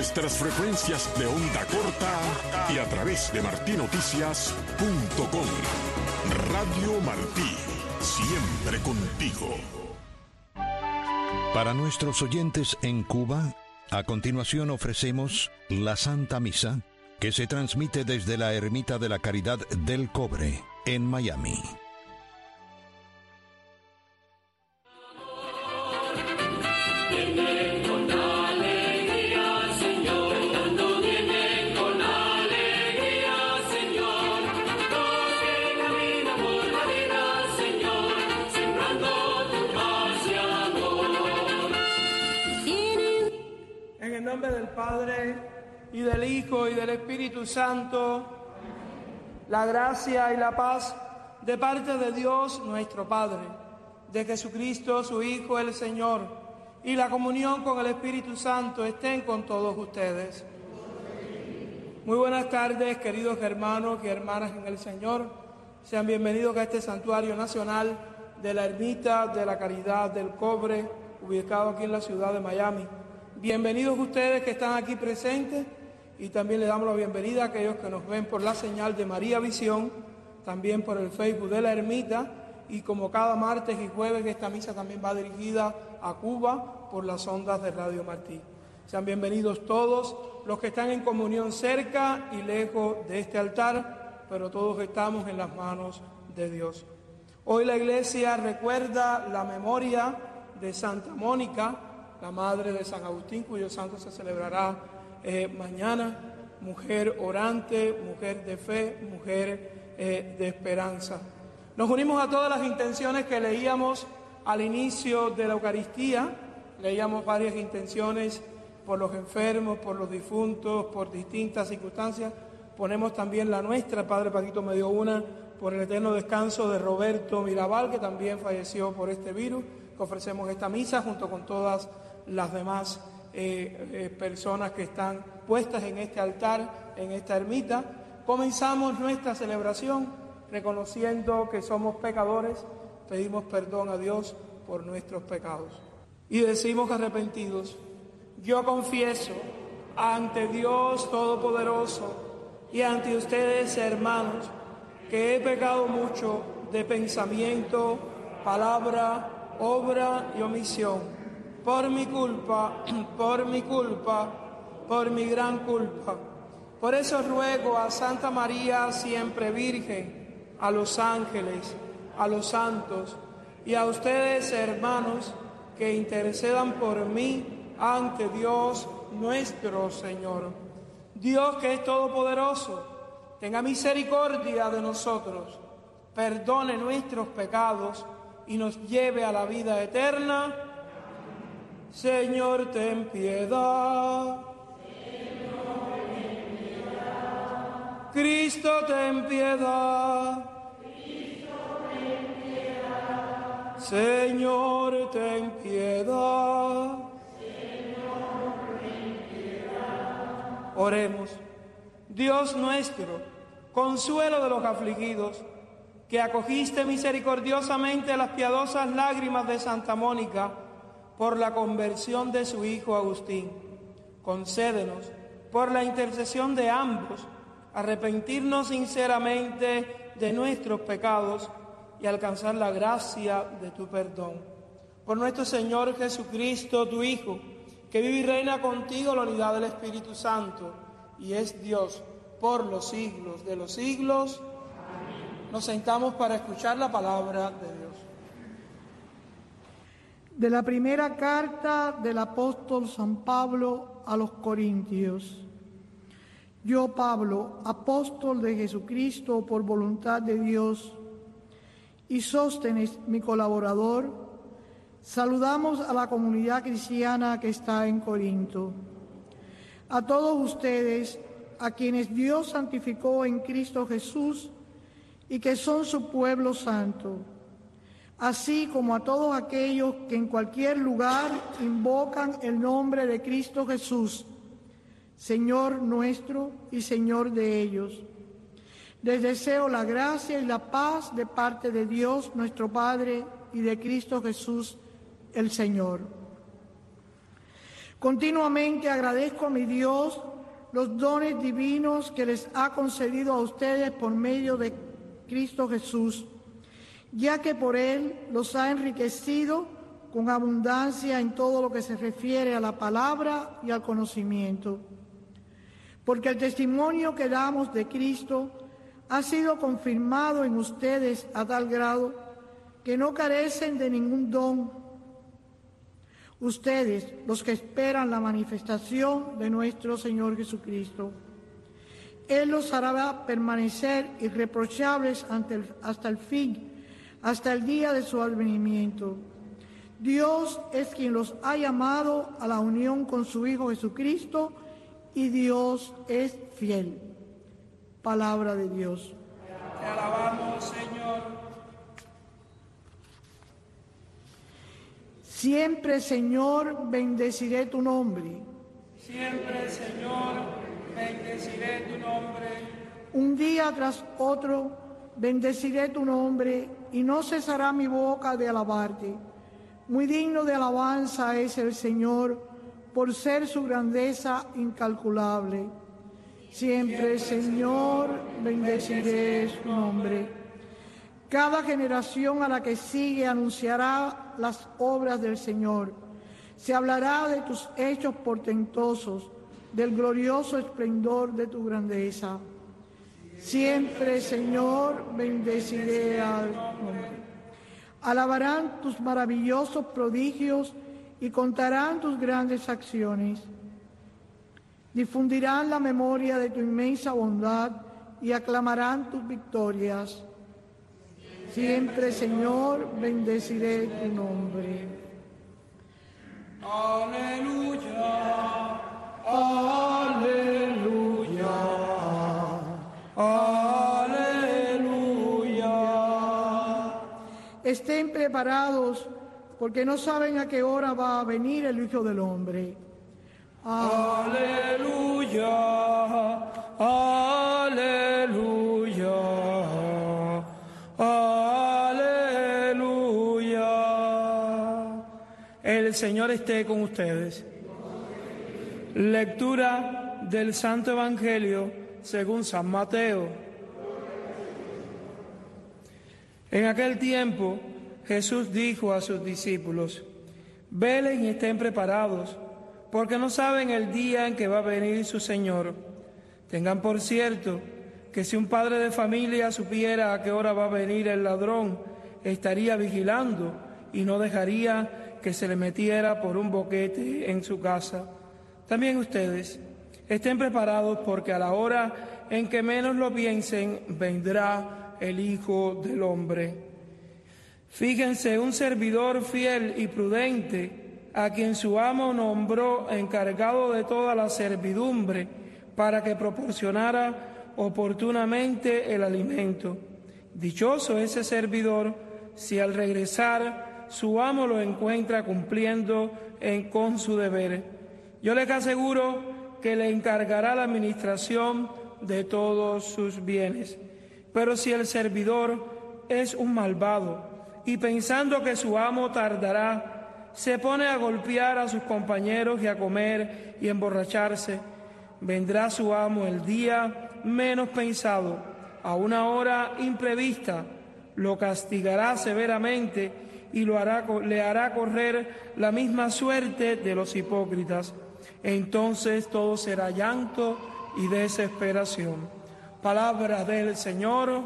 nuestras frecuencias de onda corta y a través de martinoticias.com. Radio Martí, siempre contigo. Para nuestros oyentes en Cuba, a continuación ofrecemos la Santa Misa, que se transmite desde la Ermita de la Caridad del Cobre, en Miami. En el nombre del Padre, y del Hijo, y del Espíritu Santo, la gracia y la paz de parte de Dios nuestro Padre, de Jesucristo su Hijo el Señor, y la comunión con el Espíritu Santo estén con todos ustedes. Muy buenas tardes, queridos hermanos y hermanas en el Señor. Sean bienvenidos a este santuario nacional de la Ermita de la Caridad del Cobre, ubicado aquí en la ciudad de Miami. Bienvenidos ustedes que están aquí presentes, y también le damos la bienvenida a aquellos que nos ven por la señal de María Visión, también por el Facebook de la Ermita, y como cada martes y jueves esta misa también va dirigida a Cuba por las ondas de Radio Martí. Sean bienvenidos todos los que están en comunión cerca y lejos de este altar, pero todos estamos en las manos de Dios. Hoy la Iglesia recuerda la memoria de Santa Mónica, la madre de San Agustín, cuyo santo se celebrará mañana. Mujer orante, mujer de fe, mujer de esperanza. Nos unimos a todas las intenciones que leíamos al inicio de la Eucaristía. Leíamos varias intenciones por los enfermos, por los difuntos, por distintas circunstancias. Ponemos también la nuestra. El Padre Paquito me dio una por el eterno descanso de Roberto Mirabal, que también falleció por este virus, que ofrecemos esta misa junto con todas las demás personas que están puestas en este altar, en esta ermita. Comenzamos nuestra celebración reconociendo que somos pecadores, pedimos perdón a Dios por nuestros pecados y decimos arrepentidos: yo confieso ante Dios Todopoderoso y ante ustedes, hermanos, que he pecado mucho de pensamiento, palabra, obra y omisión, por mi culpa, por mi gran culpa. Por eso ruego a Santa María, siempre Virgen, a los ángeles, a los santos y a ustedes, hermanos, que intercedan por mí ante Dios nuestro Señor. Dios, que es todopoderoso, tenga misericordia de nosotros, perdone nuestros pecados y nos lleve a la vida eterna. Señor, ten piedad. Señor, ten piedad. Cristo, ten piedad. Cristo, ten piedad. Señor, ten piedad. Señor, ten piedad. Oremos. Dios nuestro, consuelo de los afligidos, que acogiste misericordiosamente las piadosas lágrimas de Santa Mónica por la conversión de su hijo Agustín, concédenos, por la intercesión de ambos, arrepentirnos sinceramente de nuestros pecados y alcanzar la gracia de tu perdón. Por nuestro Señor Jesucristo, tu Hijo, que vive y reina contigo en la unidad del Espíritu Santo, y es Dios por los siglos de los siglos. Amén. Nos sentamos para escuchar la palabra de Dios. De la primera carta del apóstol San Pablo a los Corintios. Yo, Pablo, apóstol de Jesucristo por voluntad de Dios, y Sóstenes, mi colaborador, saludamos a la comunidad cristiana que está en Corinto. A todos ustedes, a quienes Dios santificó en Cristo Jesús y que son su pueblo santo, así como a todos aquellos que en cualquier lugar invocan el nombre de Cristo Jesús, Señor nuestro y Señor de ellos. Les deseo la gracia y la paz de parte de Dios nuestro Padre y de Cristo Jesús el Señor. Continuamente agradezco a mi Dios los dones divinos que les ha concedido a ustedes por medio de Cristo Jesús, ya que por Él los ha enriquecido con abundancia en todo lo que se refiere a la palabra y al conocimiento. Porque el testimonio que damos de Cristo ha sido confirmado en ustedes a tal grado que no carecen de ningún don. Ustedes, los que esperan la manifestación de nuestro Señor Jesucristo, Él los hará permanecer irreprochables hasta el fin, hasta el día de su advenimiento. Dios es quien los ha llamado a la unión con su Hijo Jesucristo, y Dios es fiel. Palabra de Dios. Te alabamos, Señor. Siempre, Señor, bendeciré tu nombre. Siempre, Señor, bendeciré tu nombre. Un día tras otro bendeciré tu nombre y no cesará mi boca de alabarte. Muy digno de alabanza es el Señor, por ser su grandeza incalculable. Siempre, Señor, bendeciré su nombre. Cada generación a la que sigue anunciará las obras del Señor. Se hablará de tus hechos portentosos, del glorioso esplendor de tu grandeza. Siempre, Señor, bendeciré al nombre. Alabarán tus maravillosos prodigios y contarán tus grandes acciones. Difundirán la memoria de tu inmensa bondad y aclamarán tus victorias. Siempre, Señor, bendeciré tu nombre. Aleluya, aleluya, aleluya. Estén preparados, porque no saben a qué hora va a venir el Hijo del Hombre. Aleluya, aleluya, aleluya. El Señor esté con ustedes. Lectura del Santo Evangelio según San Mateo. En aquel tiempo, Jesús dijo a sus discípulos: velen y estén preparados, porque no saben el día en que va a venir su Señor. Tengan por cierto que si un padre de familia supiera a qué hora va a venir el ladrón, estaría vigilando y no dejaría que se le metiera por un boquete en su casa. También ustedes estén preparados, porque a la hora en que menos lo piensen, vendrá el Hijo del Hombre. Fíjense, un servidor fiel y prudente, a quien su amo nombró encargado de toda la servidumbre, para que proporcionara oportunamente el alimento. Dichoso ese servidor si al regresar su amo lo encuentra cumpliendo con su deber. Yo les aseguro que le encargará la administración de todos sus bienes. Pero si el servidor es un malvado y pensando que su amo tardará, se pone a golpear a sus compañeros y a comer y emborracharse, vendrá su amo el día menos pensado, a una hora imprevista, lo castigará severamente y le hará correr la misma suerte de los hipócritas. Entonces todo será llanto y desesperación. Palabra del Señor.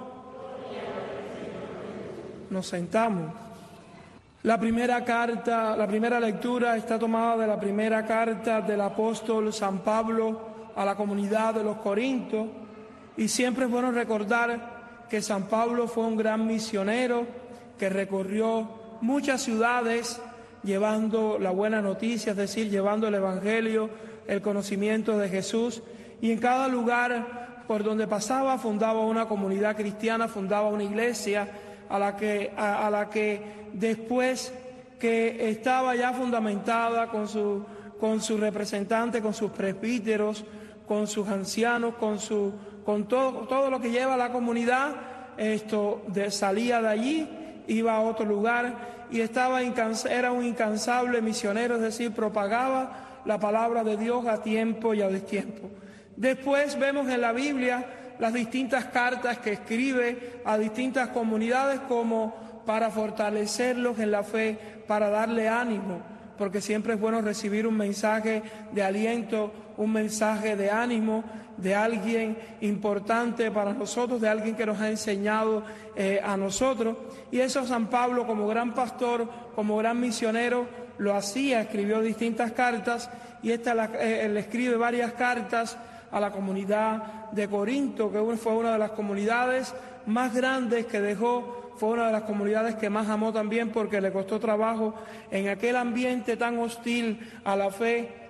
Nos sentamos. La primera lectura está tomada de la primera carta del apóstol San Pablo a la comunidad de los Corintios, y siempre es bueno recordar que San Pablo fue un gran misionero que recorrió muchas ciudades llevando la buena noticia, es decir, llevando el Evangelio, el conocimiento de Jesús, y en cada lugar por donde pasaba fundaba una comunidad cristiana, fundaba una iglesia a la que después que estaba ya fundamentada con su representante, con sus presbíteros, con sus ancianos, con todo lo que lleva la comunidad, salía de allí, iba a otro lugar y era un incansable misionero, es decir, propagaba la palabra de Dios a tiempo y a destiempo. Después vemos en la Biblia las distintas cartas que escribe a distintas comunidades como para fortalecerlos en la fe, para darle ánimo, porque siempre es bueno recibir un mensaje de aliento, un mensaje de ánimo de alguien importante para nosotros, de alguien que nos ha enseñado a nosotros. Y eso San Pablo, como gran pastor, como gran misionero, lo hacía, escribió distintas cartas, y él escribe varias cartas a la comunidad de Corinto, que fue una de las comunidades más grandes que dejó, fue una de las comunidades que más amó también, porque le costó trabajo en aquel ambiente tan hostil a la fe,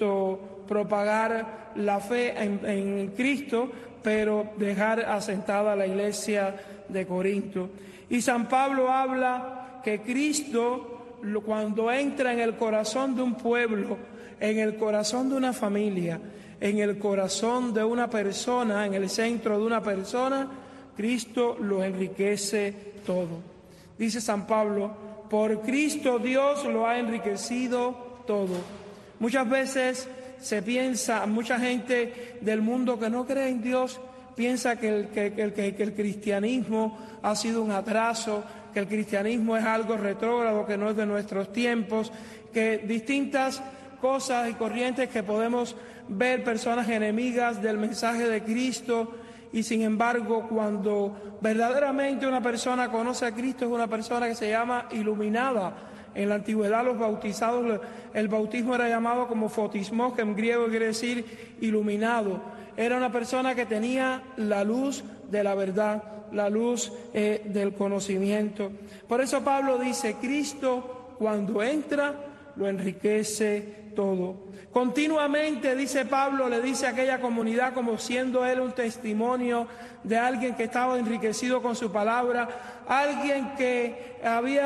propagar la fe en Cristo, pero dejar asentada la iglesia de Corinto. Y San Pablo habla que Cristo, cuando entra en el corazón de un pueblo, en el corazón de una familia, en el corazón de una persona, en el centro de una persona, Cristo lo enriquece todo. Dice San Pablo, por Cristo Dios lo ha enriquecido todo. Muchas veces se piensa, mucha gente del mundo que no cree en Dios piensa que el cristianismo ha sido un atraso, que el cristianismo es algo retrógrado, que no es de nuestros tiempos, que distintas cosas y corrientes que podemos ver, personas enemigas del mensaje de Cristo. Y sin embargo, cuando verdaderamente una persona conoce a Cristo, es una persona que se llama iluminada. En la antigüedad los bautizados, el bautismo era llamado como fotismos, que en griego quiere decir iluminado. Era una persona que tenía la luz de la verdad, la luz del conocimiento. Por eso Pablo dice, Cristo cuando entra lo enriquece todo. Continuamente, dice Pablo, le dice a aquella comunidad, como siendo él un testimonio de alguien que estaba enriquecido con su palabra, alguien que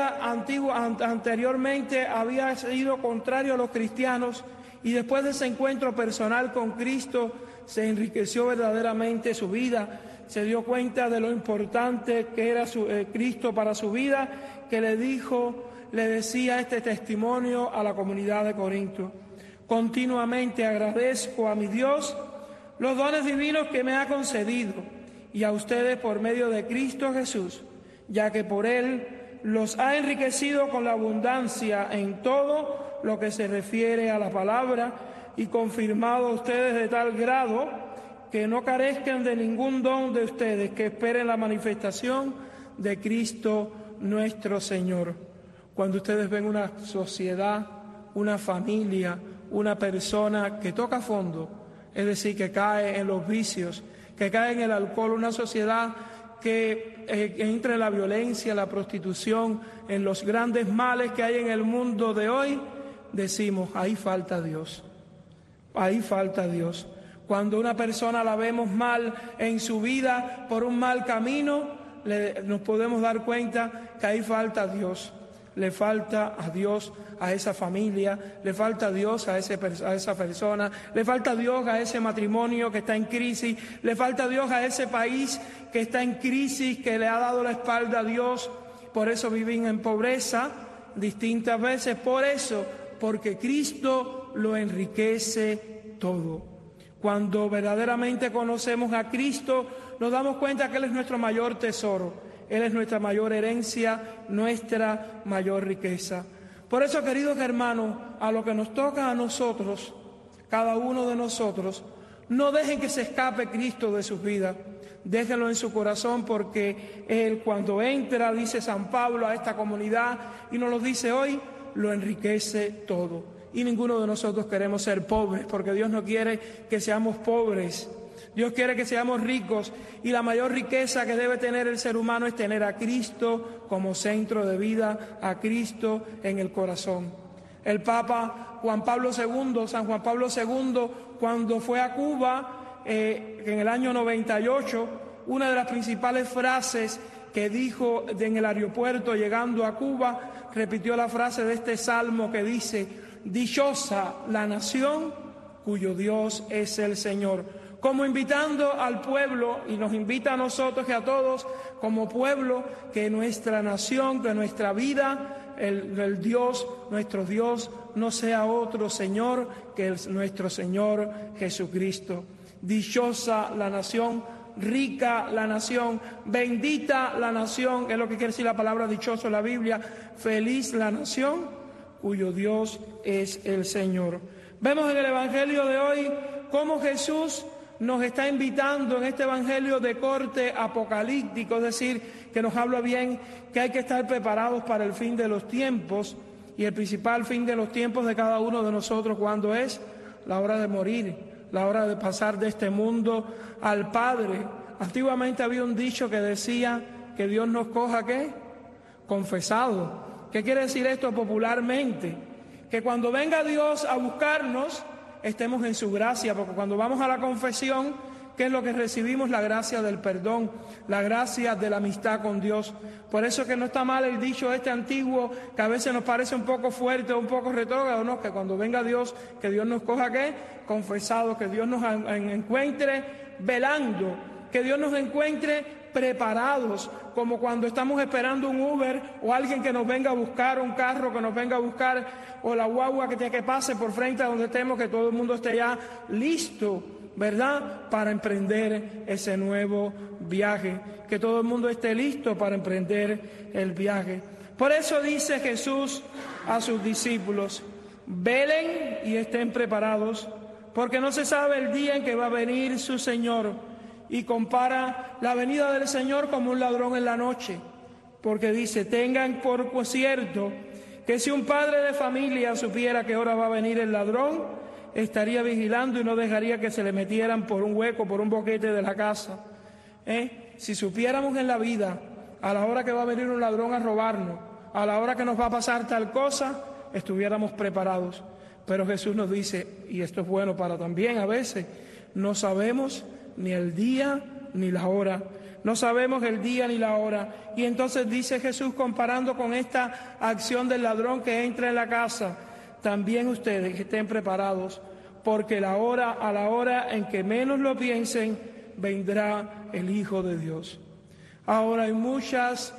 anteriormente había sido contrario a los cristianos, y después de ese encuentro personal con Cristo se enriqueció verdaderamente su vida, se dio cuenta de lo importante que era Cristo para su vida, que le decía este testimonio a la comunidad de Corinto. Continuamente agradezco a mi Dios los dones divinos que me ha concedido y a ustedes por medio de Cristo Jesús, ya que por Él los ha enriquecido con la abundancia en todo lo que se refiere a la palabra y confirmado a ustedes de tal grado que no carezcan de ningún don de ustedes, que esperen la manifestación de Cristo nuestro Señor. Cuando ustedes ven una sociedad, una familia, una persona que toca fondo, es decir, que cae en los vicios, que cae en el alcohol, una sociedad que entra en la violencia, la prostitución, en los grandes males que hay en el mundo de hoy, decimos, ahí falta Dios, ahí falta Dios. Cuando una persona la vemos mal en su vida, por un mal camino, nos podemos dar cuenta que ahí falta Dios. Le falta a Dios a esa familia, le falta a Dios a esa persona, le falta a Dios a ese matrimonio que está en crisis, le falta a Dios a ese país que está en crisis, que le ha dado la espalda a Dios. Por eso viven en pobreza distintas veces, porque Cristo lo enriquece todo. Cuando verdaderamente conocemos a Cristo, nos damos cuenta que Él es nuestro mayor tesoro. Él es nuestra mayor herencia, nuestra mayor riqueza. Por eso, queridos hermanos, a lo que nos toca a nosotros, cada uno de nosotros, no dejen que se escape Cristo de sus vidas. Déjenlo en su corazón, porque Él, cuando entra, dice San Pablo, a esta comunidad, y nos lo dice hoy, lo enriquece todo. Y ninguno de nosotros queremos ser pobres, porque Dios no quiere que seamos pobres. Dios quiere que seamos ricos, y la mayor riqueza que debe tener el ser humano es tener a Cristo como centro de vida, a Cristo en el corazón. El Papa San Juan Pablo II, cuando fue a Cuba en el año 98, una de las principales frases que dijo en el aeropuerto llegando a Cuba, repitió la frase de este salmo que dice: dichosa la nación cuyo Dios es el Señor. Como invitando al pueblo, y nos invita a nosotros y a todos como pueblo, que nuestra nación, que nuestra vida, el Dios, nuestro Dios, no sea otro Señor que nuestro Señor Jesucristo. Dichosa la nación, rica la nación, bendita la nación, es lo que quiere decir la palabra dichoso en la Biblia, feliz la nación cuyo Dios es el Señor. Vemos en el Evangelio de hoy cómo Jesús nos está invitando en este Evangelio de corte apocalíptico, es decir, que nos habla bien que hay que estar preparados para el fin de los tiempos, y el principal fin de los tiempos de cada uno de nosotros, ¿cuándo es? La hora de morir, la hora de pasar de este mundo al Padre. Antiguamente había un dicho que decía que Dios nos coja, ¿qué? Confesado. ¿Qué quiere decir esto popularmente? Que cuando venga Dios a buscarnos, estemos en su gracia, porque cuando vamos a la confesión, ¿qué es lo que recibimos? La gracia del perdón, la gracia de la amistad con Dios. Por eso que no está mal el dicho este antiguo, que a veces nos parece un poco fuerte, un poco retrógrado, ¿no? Que cuando venga Dios, que Dios nos coja, ¿qué? Confesado, que Dios nos encuentre velando, que Dios nos encuentre preparados, como cuando estamos esperando un Uber o alguien que nos venga a buscar, un carro que nos venga a buscar, o la guagua que pase por frente a donde estemos, que todo el mundo esté ya listo, ¿verdad?, para emprender ese nuevo viaje, que todo el mundo esté listo para emprender el viaje. Por eso dice Jesús a sus discípulos: velen y estén preparados, porque no se sabe el día en que va a venir su Señor. Y compara la venida del Señor como un ladrón en la noche, porque dice: tengan por cierto que si un padre de familia supiera que ahora va a venir el ladrón, estaría vigilando y no dejaría que se le metieran por un hueco, por un boquete de la casa. Si supiéramos en la vida, a la hora que va a venir un ladrón a robarnos, a la hora que nos va a pasar tal cosa, estuviéramos preparados. Pero Jesús nos dice, y esto es bueno para también a veces, no sabemos ni el día ni la hora. No sabemos el día ni la hora. Y entonces dice Jesús, comparando con esta acción del ladrón que entra en la casa: también ustedes estén preparados, porque a la hora en que menos lo piensen, vendrá el Hijo de Dios. Ahora hay muchas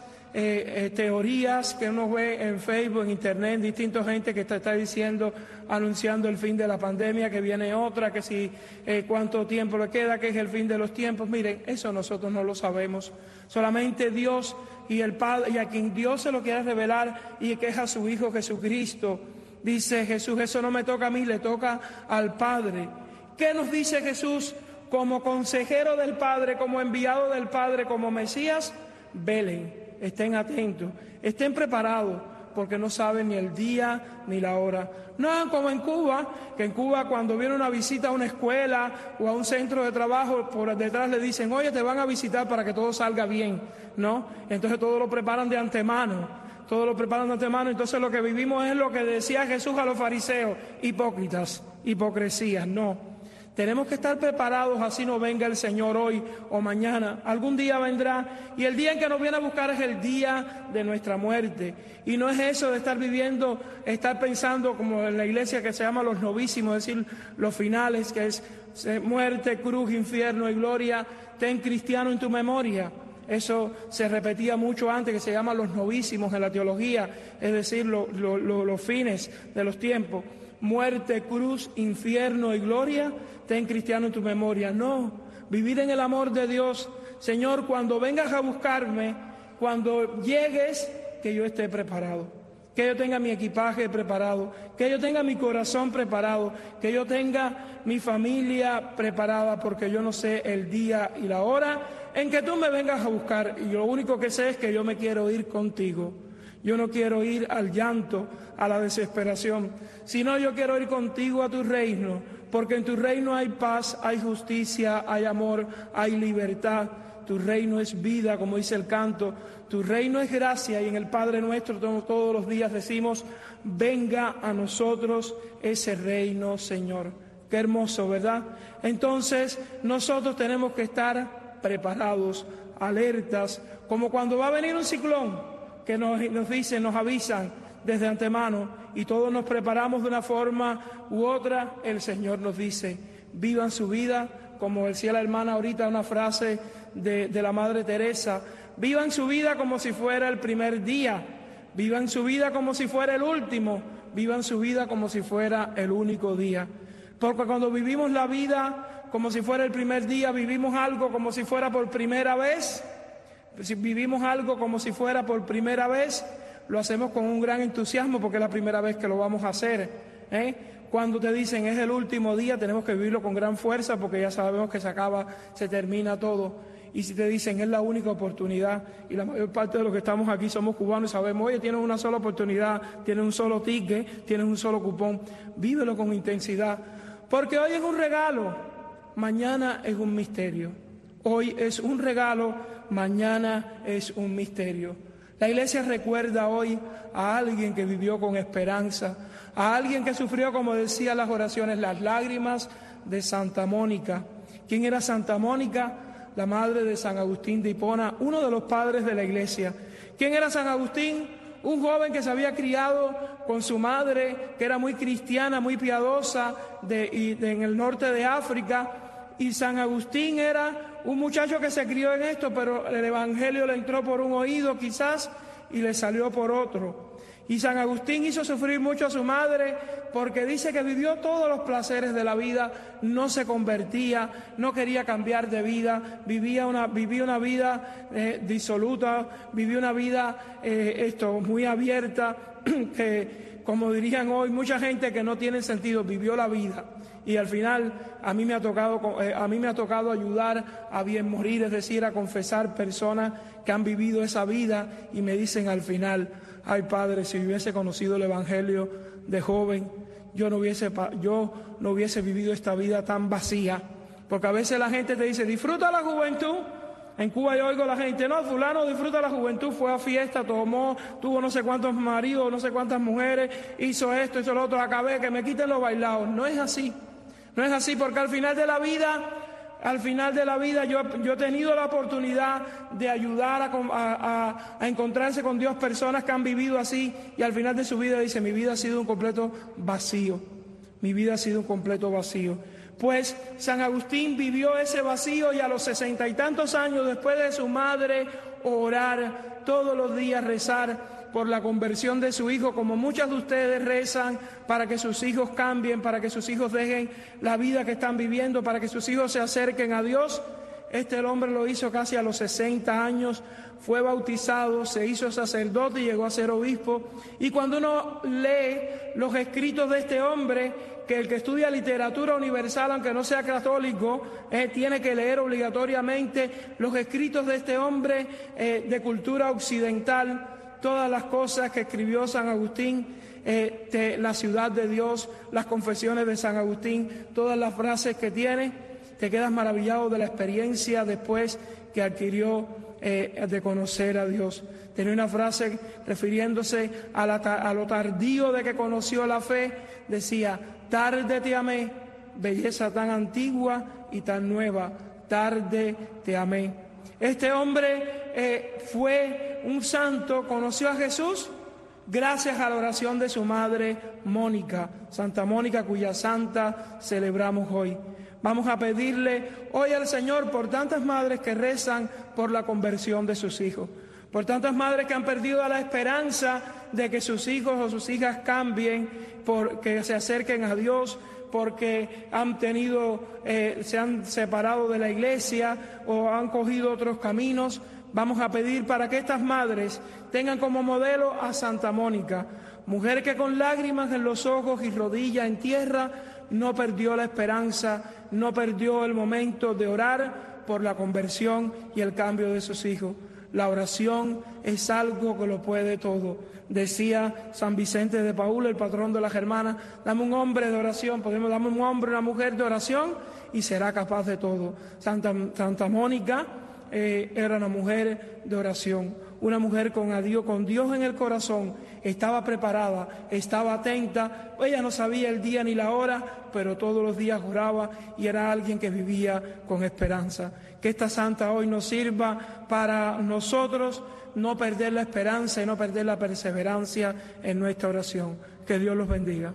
teorías que uno ve en Facebook, en Internet, distinta gente que está diciendo, anunciando el fin de la pandemia, que viene otra, que si cuánto tiempo le queda, que es el fin de los tiempos. Miren, eso nosotros no lo sabemos. Solamente Dios y el Padre, y a quien Dios se lo quiere revelar, y que es a su Hijo Jesucristo. Dice Jesús: eso no me toca a mí, le toca al Padre. ¿Qué nos dice Jesús como consejero del Padre, como enviado del Padre, como Mesías? Velen. Estén atentos, estén preparados, porque no saben ni el día ni la hora. No hagan como en Cuba, que en Cuba cuando viene una visita a una escuela o a un centro de trabajo, por detrás le dicen: oye, te van a visitar para que todo salga bien, ¿no? Entonces todo lo preparan de antemano, entonces lo que vivimos es lo que decía Jesús a los fariseos: hipócritas, hipocresías. No. Tenemos que estar preparados, así no venga el Señor hoy o mañana. Algún día vendrá, y el día en que nos viene a buscar es el día de nuestra muerte. Y no es eso de estar viviendo, estar pensando como en la iglesia que se llama los novísimos, es decir, los finales, que es muerte, cruz, infierno y gloria. Ten cristiano en tu memoria. Eso se repetía mucho antes, que se llama los novísimos en la teología, es decir, los fines de los tiempos. Muerte, cruz, infierno y gloria, ten cristiano en tu memoria. No, vivir en el amor de Dios. Señor, cuando vengas a buscarme, cuando llegues, que yo esté preparado, que yo tenga mi equipaje preparado, que yo tenga mi corazón preparado, que yo tenga mi familia preparada, porque yo no sé el día y la hora en que tú me vengas a buscar, y lo único que sé es que yo me quiero ir contigo. Yo no quiero ir al llanto, a la desesperación, sino yo quiero ir contigo a tu reino, porque en tu reino hay paz, hay justicia, hay amor, hay libertad. Tu reino es vida, como dice el canto, tu reino es gracia, y en el Padre Nuestro todos los días decimos: venga a nosotros ese reino, Señor. Qué hermoso, ¿verdad? Entonces nosotros tenemos que estar preparados, alertas, como cuando va a venir un ciclón, que nos dicen, nos avisan desde antemano, y todos nos preparamos de una forma u otra. El Señor nos dice: vivan su vida, como decía la hermana ahorita, una frase de la Madre Teresa: vivan su vida como si fuera el primer día, vivan su vida como si fuera el último, vivan su vida como si fuera el único día. Porque cuando vivimos la vida como si fuera el primer día, vivimos algo como si fuera por primera vez. Si vivimos algo como si fuera por primera vez, lo hacemos con un gran entusiasmo porque es la primera vez que lo vamos a hacer. Cuando te dicen es el último día, tenemos que vivirlo con gran fuerza porque ya sabemos que se acaba, se termina todo. Y si te dicen es la única oportunidad, y la mayor parte de los que estamos aquí somos cubanos y sabemos, oye, tienes una sola oportunidad, tienes un solo ticket, tienes un solo cupón, vívelo con intensidad. Porque hoy es un regalo, mañana es un misterio. Hoy es un regalo, mañana es un misterio. La iglesia recuerda hoy a alguien que vivió con esperanza, a alguien que sufrió, como decía las oraciones, las lágrimas de Santa Mónica. ¿Quién era Santa Mónica? La madre de San Agustín de Hipona, uno de los padres de la iglesia. ¿Quién era San Agustín? Un joven que se había criado con su madre, que era muy cristiana, muy piadosa, en el norte de África. Y San Agustín era un muchacho que se crió en esto, pero el evangelio le entró por un oído quizás y le salió por otro. Y San Agustín hizo sufrir mucho a su madre porque dice que vivió todos los placeres de la vida, no se convertía, no quería cambiar de vida, vivía una vida disoluta, vivía una vida muy abierta, que como dirían hoy mucha gente que no tiene sentido, vivió la vida. Y al final a mí me ha tocado ayudar a bien morir, es decir, a confesar personas que han vivido esa vida y me dicen al final: ay, Padre, si hubiese conocido el Evangelio de joven, yo no hubiese vivido esta vida tan vacía. Porque a veces la gente te dice, disfruta la juventud. En Cuba yo oigo a la gente, no, fulano disfruta la juventud, fue a fiesta, tuvo no sé cuántos maridos, no sé cuántas mujeres, hizo esto, hizo lo otro, acabé, que me quiten los bailados. No es así, no es así, porque al final de la vida yo he tenido la oportunidad de ayudar a encontrarse con Dios personas que han vivido así y al final de su vida dice, mi vida ha sido un completo vacío, mi vida ha sido un completo vacío. Pues San Agustín vivió ese vacío y a los 60 y tantos años después de su madre orar todos los días, rezar por la conversión de su hijo, como muchas de ustedes rezan para que sus hijos cambien, para que sus hijos dejen la vida que están viviendo, para que sus hijos se acerquen a Dios. El hombre lo hizo casi a los 60 años, fue bautizado, se hizo sacerdote y llegó a ser obispo. Y cuando uno lee los escritos de este hombre, que el que estudia literatura universal, aunque no sea católico, tiene que leer obligatoriamente los escritos de este hombre de cultura occidental, todas las cosas que escribió San Agustín, la ciudad de Dios, las confesiones de San Agustín, todas las frases que tiene, te quedas maravillado de la experiencia después que adquirió de conocer a Dios. Tenía una frase refiriéndose a lo tardío de que conoció la fe, decía, tarde te amé, belleza tan antigua y tan nueva, tarde te amé. Este hombre fue un santo, conoció a Jesús gracias a la oración de su madre Mónica, Santa Mónica, cuya santa celebramos hoy. Vamos a pedirle hoy al Señor por tantas madres que rezan por la conversión de sus hijos, por tantas madres que han perdido la esperanza de que sus hijos o sus hijas cambien, porque se acerquen a Dios, porque se han separado de la iglesia o han cogido otros caminos. Vamos a pedir para que estas madres tengan como modelo a Santa Mónica, mujer que con lágrimas en los ojos y rodillas en tierra no perdió la esperanza, no perdió el momento de orar por la conversión y el cambio de sus hijos. La oración es algo que lo puede todo. Decía San Vicente de Paúl, el patrón de las hermanas, dame un hombre de oración, dame un hombre, una mujer de oración y será capaz de todo. Santa Mónica era una mujer de oración, una mujer con Dios en el corazón, estaba preparada, estaba atenta, ella no sabía el día ni la hora, pero todos los días oraba y era alguien que vivía con esperanza. Que esta santa hoy nos sirva para nosotros no perder la esperanza y no perder la perseverancia en nuestra oración. Que Dios los bendiga.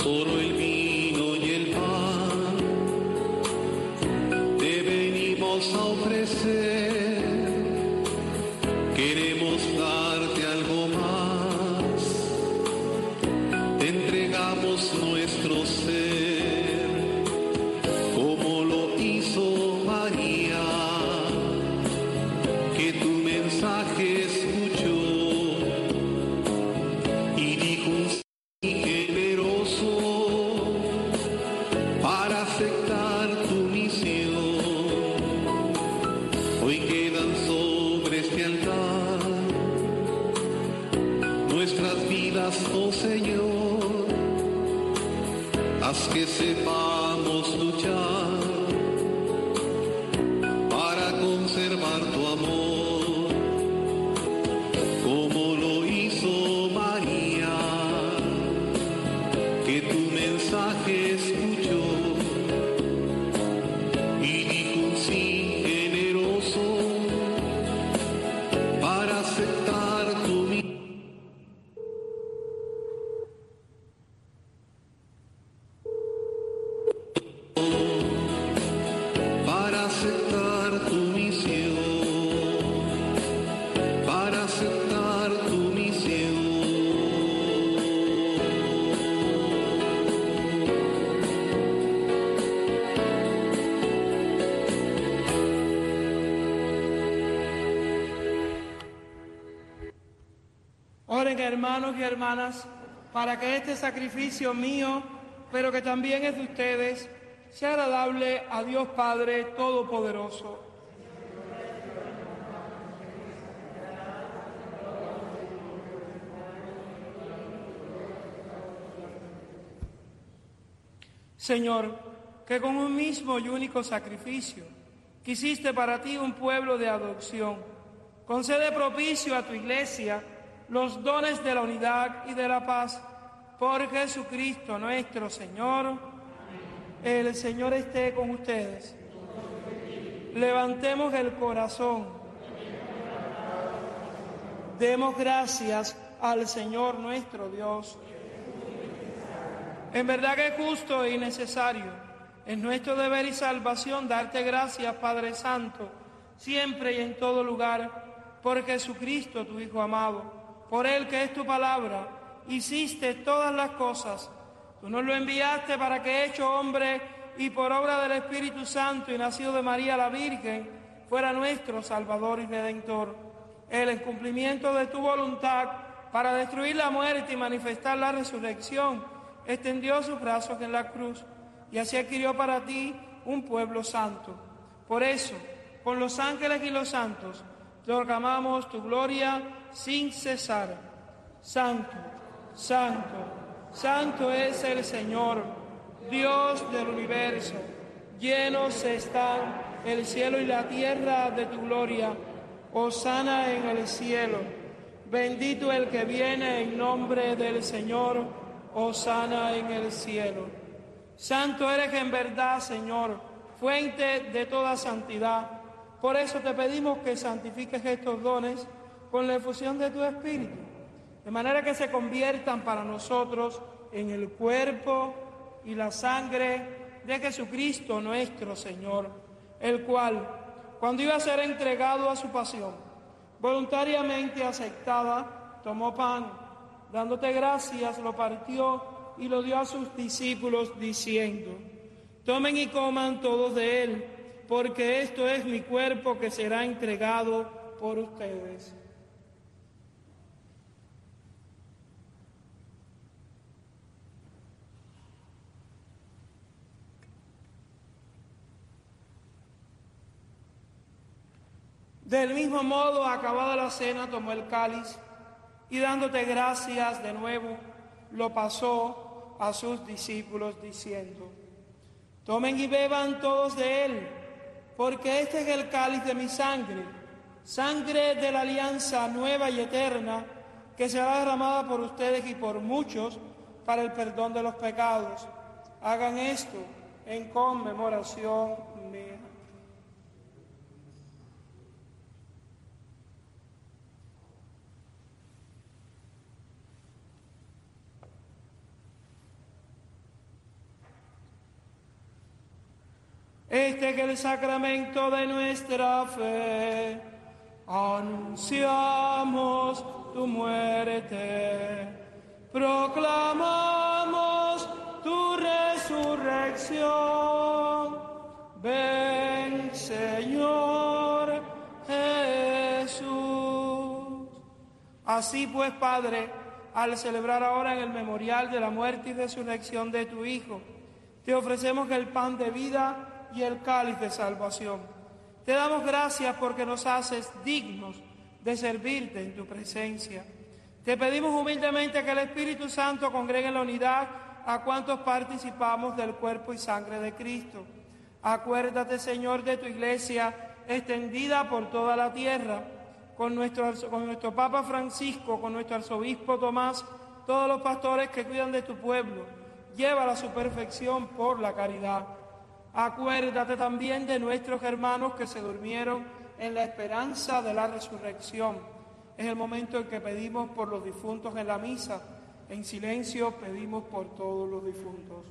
solo el vino y el pan te venimos a ofrecer. Queremos darte algo más, te entregamos nuestro ser, como lo hizo María, que tu mensaje escuchó y dijo un sí generoso para aceptar tu misión. Hoy quedan sobre este altar nuestras vidas, oh Señor, haz que sepamos luchar para conservar tu amor, como lo hizo María, que tu mensaje escuchó y dijo un sí generoso para aceptar tu misión. Para aceptar tu misión, para aceptar tu misión. Oren, hermanos y hermanas, para que este sacrificio mío, pero que también es de ustedes, sea agradable a Dios Padre Todopoderoso. Señor, que con un mismo y único sacrificio quisiste para ti un pueblo de adopción, concede propicio a tu Iglesia los dones de la unidad y de la paz, por Jesucristo nuestro Señor. El Señor esté con ustedes. Levantemos el corazón. Demos gracias al Señor nuestro Dios. En verdad que es justo y necesario, es nuestro deber y salvación darte gracias, Padre Santo, siempre y en todo lugar, por Jesucristo, tu Hijo amado. Por Él, que es tu palabra, hiciste todas las cosas. Tú nos lo enviaste para que, hecho hombre y por obra del Espíritu Santo y nacido de María la Virgen, fuera nuestro Salvador y Redentor. Él, en cumplimiento de tu voluntad, para destruir la muerte y manifestar la resurrección, extendió sus brazos en la cruz y así adquirió para ti un pueblo santo. Por eso, con los ángeles y los santos, proclamamos tu gloria sin cesar. Santo, santo, santo es el Señor, Dios del universo. Llenos están el cielo y la tierra de tu gloria. Hosana en el cielo. Bendito el que viene en nombre del Señor. Hosana en el cielo. Santo eres en verdad, Señor, fuente de toda santidad. Por eso te pedimos que santifiques estos dones con la efusión de tu Espíritu, de manera que se conviertan para nosotros en el cuerpo y la sangre de Jesucristo nuestro Señor, el cual, cuando iba a ser entregado a su pasión, voluntariamente aceptada, tomó pan, dándote gracias, lo partió y lo dio a sus discípulos, diciendo: tomen y coman todos de él, porque esto es mi cuerpo que será entregado por ustedes. Del mismo modo, acabada la cena, tomó el cáliz y dándote gracias de nuevo, lo pasó a sus discípulos diciendo: tomen y beban todos de él, porque este es el cáliz de mi sangre, sangre de la alianza nueva y eterna, que será derramada por ustedes y por muchos para el perdón de los pecados. Hagan esto en conmemoración mía. Este que el sacramento de nuestra fe, anunciamos tu muerte, proclamamos tu resurrección. Ven, Señor Jesús. Así pues, Padre, al celebrar ahora en el memorial de la muerte y resurrección de tu Hijo, te ofrecemos el pan de vida y el cáliz de salvación. Te damos gracias porque nos haces dignos de servirte en tu presencia. Te pedimos humildemente que el Espíritu Santo congregue en la unidad a cuantos participamos del cuerpo y sangre de Cristo. Acuérdate, Señor, de tu iglesia extendida por toda la tierra, con nuestro Papa Francisco, con nuestro arzobispo Tomás, todos los pastores que cuidan de tu pueblo. Llévala a su perfección por la caridad. Acuérdate también de nuestros hermanos que se durmieron en la esperanza de la resurrección. Es el momento en que pedimos por los difuntos en la misa. En silencio pedimos por todos los difuntos.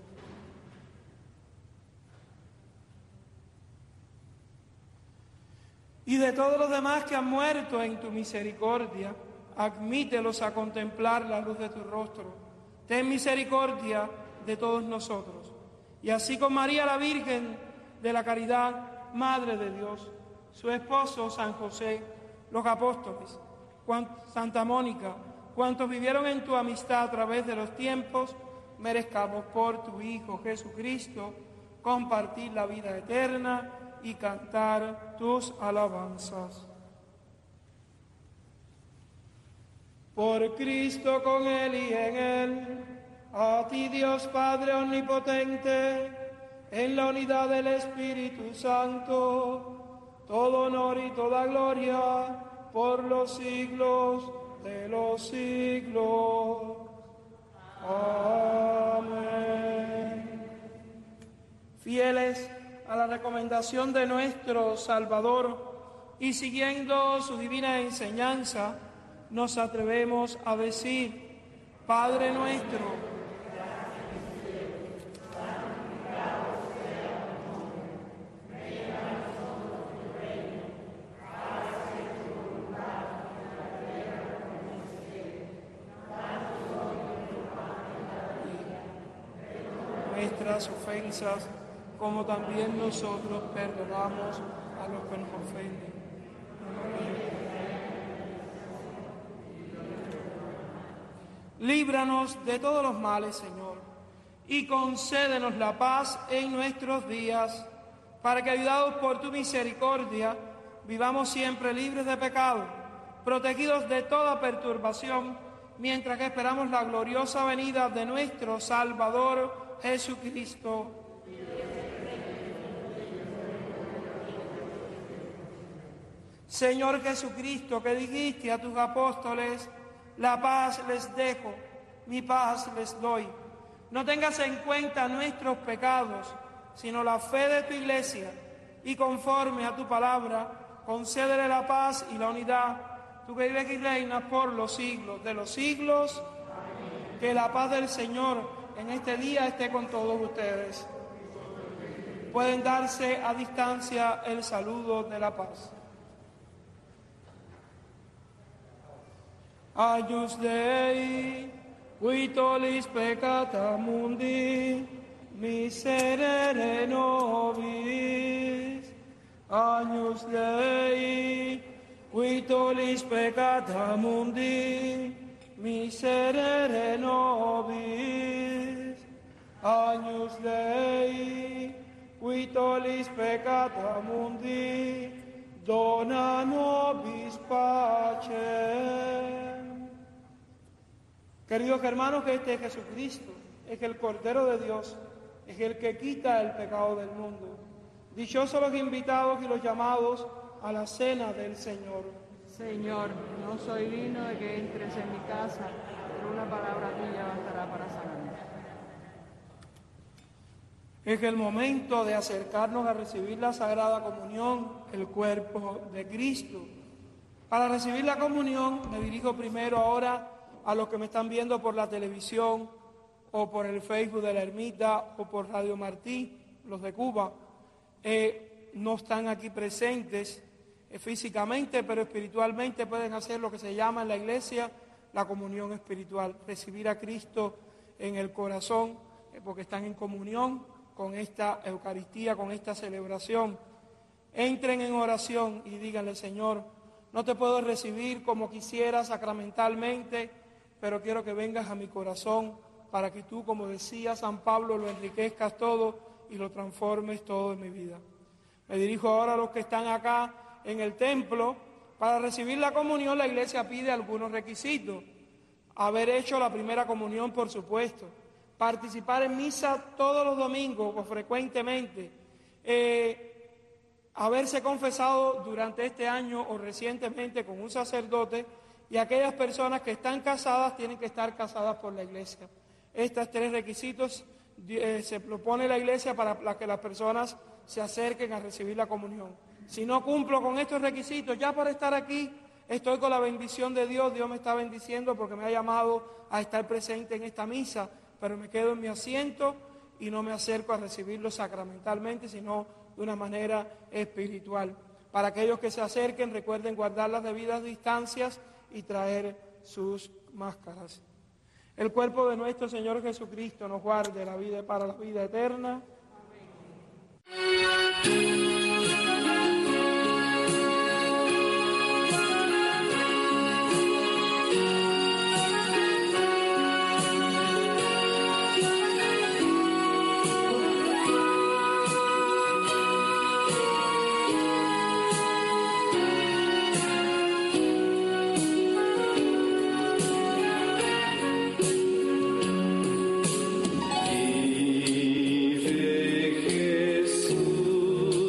Y de todos los demás que han muerto en tu misericordia, admítelos a contemplar la luz de tu rostro. Ten misericordia de todos nosotros. Y así con María la Virgen de la Caridad, Madre de Dios, su esposo San José, los apóstoles, Santa Mónica, cuantos vivieron en tu amistad a través de los tiempos, merezcamos por tu Hijo Jesucristo compartir la vida eterna y cantar tus alabanzas. Por Cristo, con Él y en Él, a ti Dios Padre Omnipotente, en la unidad del Espíritu Santo, todo honor y toda gloria por los siglos de los siglos. Amén. Fieles a la recomendación de nuestro Salvador y siguiendo su divina enseñanza, nos atrevemos a decir: Padre nuestro, nuestras ofensas, como también nosotros perdonamos a los que nos ofenden. Líbranos de todos los males, Señor, y concédenos la paz en nuestros días, para que, ayudados por tu misericordia, vivamos siempre libres de pecado, protegidos de toda perturbación, mientras que esperamos la gloriosa venida de nuestro Salvador Jesucristo. Señor Jesucristo, que dijiste a tus apóstoles: la paz les dejo, mi paz les doy. No tengas en cuenta nuestros pecados, sino la fe de tu iglesia, y conforme a tu palabra, concédele la paz y la unidad, tú que vives y reinas por los siglos de los siglos. Amén. Que la paz del Señor en este día esté con todos ustedes. Pueden darse a distancia el saludo de la paz. Agnus Dei, qui tollis peccata mundi, miserere nobis. Agnus Dei, qui tollis peccata mundi, miserere nobis. Agnus Dei, qui tollis peccata mundi, dona nobis pacem. Queridos hermanos, que este Jesucristo es el Cordero de Dios, es el que quita el pecado del mundo. Dichosos los invitados y los llamados a la cena del Señor. Señor, no soy digno de que entres en mi casa, pero una palabra tuya bastará para sanarme. Es el momento de acercarnos a recibir la Sagrada Comunión, el cuerpo de Cristo. Para recibir la comunión me dirijo primero ahora a los que me están viendo por la televisión o por el Facebook de la Ermita o por Radio Martí, los de Cuba. no están aquí presentes físicamente, pero espiritualmente pueden hacer lo que se llama en la iglesia la comunión espiritual, recibir a Cristo en el corazón, porque están en comunión con esta Eucaristía, con esta celebración. Entren en oración y díganle: Señor, no te puedo recibir como quisiera sacramentalmente, pero quiero que vengas a mi corazón para que tú, como decía San Pablo, lo enriquezcas todo y lo transformes todo en mi vida. Me dirijo ahora a los que están acá en el templo. Para recibir la comunión, la iglesia pide algunos requisitos. Haber hecho la primera comunión, por supuesto. Participar en misa todos los domingos o frecuentemente. Haberse confesado durante este año o recientemente con un sacerdote, y aquellas personas que están casadas tienen que estar casadas por la iglesia. Estos 3 requisitos se propone la iglesia para que las personas se acerquen a recibir la comunión. Si no cumplo con estos requisitos, ya por estar aquí, estoy con la bendición de Dios. Dios me está bendiciendo porque me ha llamado a estar presente en esta misa, pero me quedo en mi asiento y no me acerco a recibirlo sacramentalmente, sino de una manera espiritual. Para aquellos que se acerquen, recuerden guardar las debidas distancias y traer sus máscaras. El cuerpo de nuestro Señor Jesucristo nos guarde la vida para la vida eterna. Amén. Vive Jesús.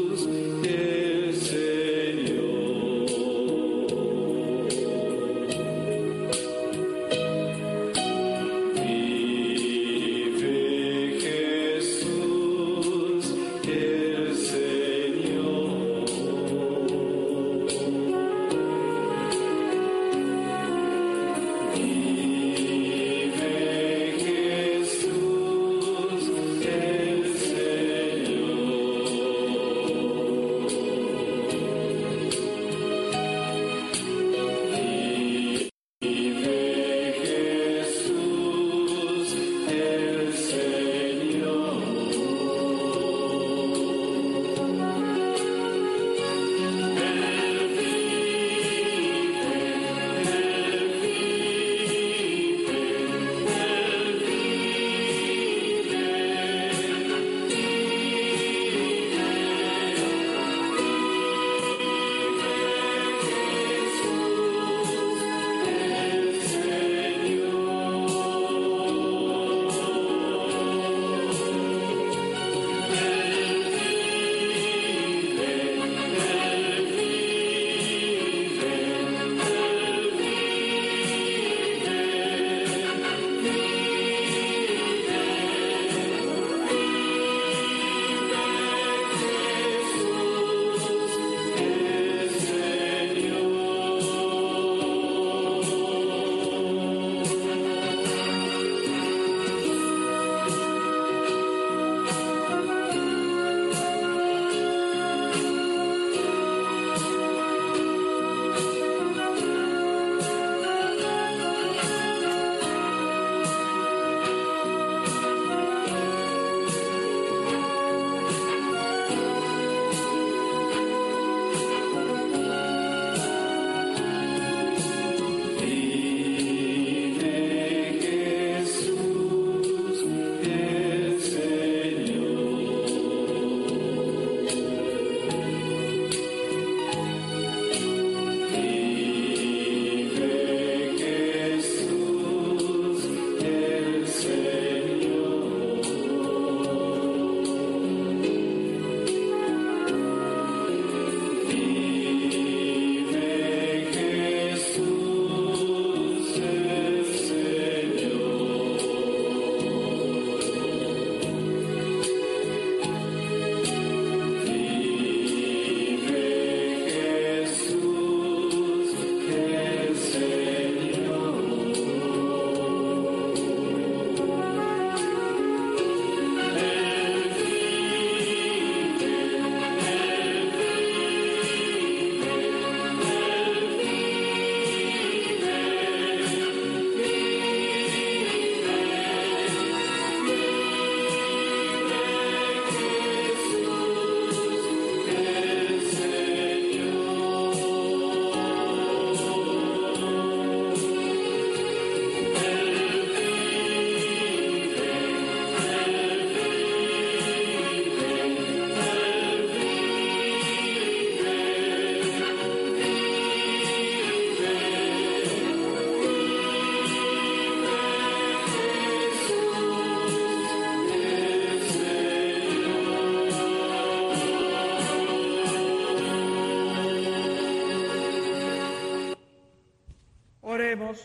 Oremos.